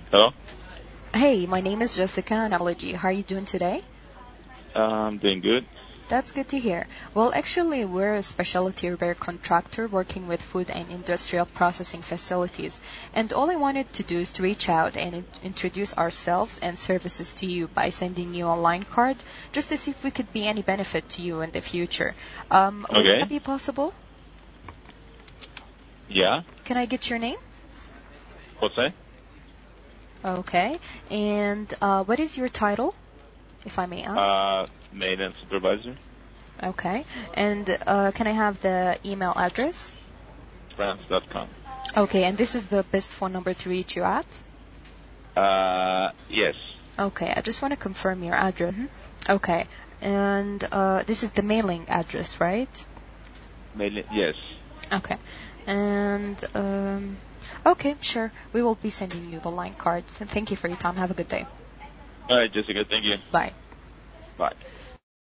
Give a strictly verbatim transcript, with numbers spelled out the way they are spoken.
Hello? Hey, my name is Jessica and Apology. How are you doing today? Uh, I'm doing good. That's good to hear. Well, actually, we're a specialty repair contractor working with food and industrial processing facilities. And all I wanted to do is to reach out and in- introduce ourselves and services to you by sending you a line card just to see if we could be any benefit to you in the future. Um, would that Okay. be possible? Yeah. Can I get your name? Jose? Okay. And uh, what is your title, if I may ask? Uh, maintenance supervisor. Okay. And uh, can I have the email address? France dot com. Okay, and this is the best phone number to reach you at? Uh, yes. Okay, I just want to confirm your address. Mhm. Okay, and uh, this is the mailing address, right? Mainly, yes. Okay, and um, okay, sure. We will be sending you the line cards. And thank you for your time. Have a good day. All right, Jessica. Thank you. Bye. Bye.